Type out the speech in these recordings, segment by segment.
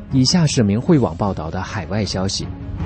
以下是明慧网报道的海外消息。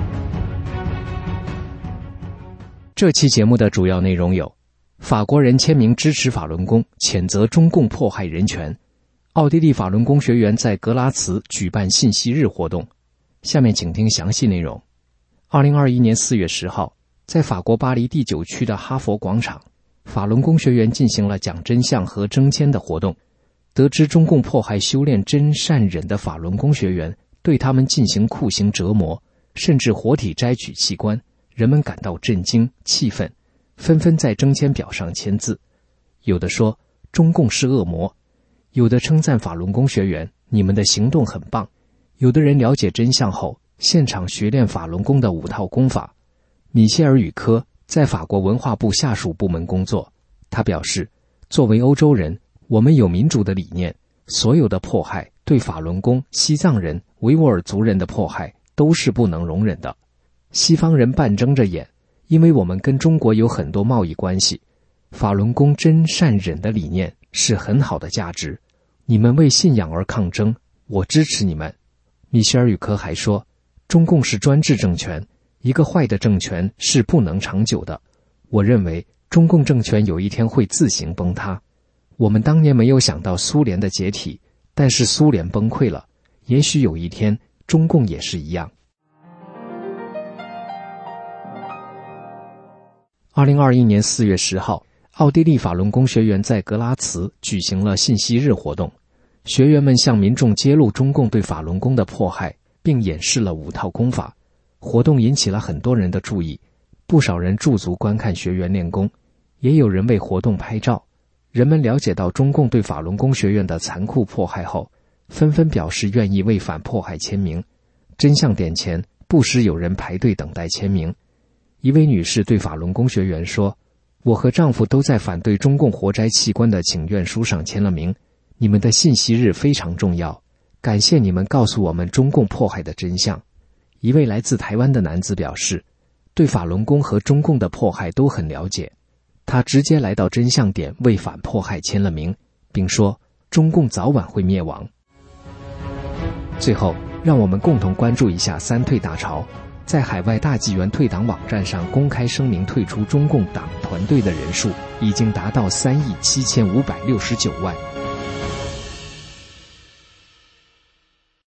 这期节目的主要内容有：法国人签名支持法轮功，谴责中共迫害人权；奥地利法轮功学员在格拉茨举办信息日活动。下面请听详细内容。2021年4月10号，在法国巴黎第9区的哈佛广场，法轮功学员进行了讲真相和征签的活动。得知中共迫害修炼真善忍的法轮功学员，对他们进行酷刑折磨，甚至活体摘取器官，人们感到震惊、气愤，纷纷在征签表上签字。有的说中共是恶魔，有的称赞法轮功学员，你们的行动很棒。有的人了解真相后，现场学练法轮功的5套功法。米歇尔·语科在法国文化部下属部门工作，他表示，作为欧洲人，我们有民主的理念，所有的迫害，对法轮功、西藏人、维吾尔族人的迫害都是不能容忍的。西方人半睁着眼，因为我们跟中国有很多贸易关系。法轮功真善忍的理念是很好的价值，你们为信仰而抗争，我支持你们。米歇尔·语科还说，中共是专制政权，一个坏的政权是不能长久的。我认为中共政权有一天会自行崩塌。我们当年没有想到苏联的解体，但是苏联崩溃了，也许有一天中共也是一样。2021年4月10号，奥地利法轮功学员在格拉茨举行了信息日活动，学员们向民众揭露中共对法轮功的迫害，并演示了5套功法。活动引起了很多人的注意，不少人驻足观看学员练功，也有人为活动拍照。人们了解到中共对法轮功学院的残酷迫害后，纷纷表示愿意为反迫害签名。真相点前，不时有人排队等待签名。一位女士对法轮功学员说，我和丈夫都在反对中共活摘器官的请愿书上签了名，你们的信息日非常重要，感谢你们告诉我们中共迫害的真相。一位来自台湾的男子表示，对法轮功和中共的迫害都很了解，他直接来到真相点为反迫害签了名，并说中共早晚会灭亡。最后，让我们共同关注一下三退大潮。在海外大纪元退党网站上公开声明退出中共党团队的人数已经达到3.7569亿。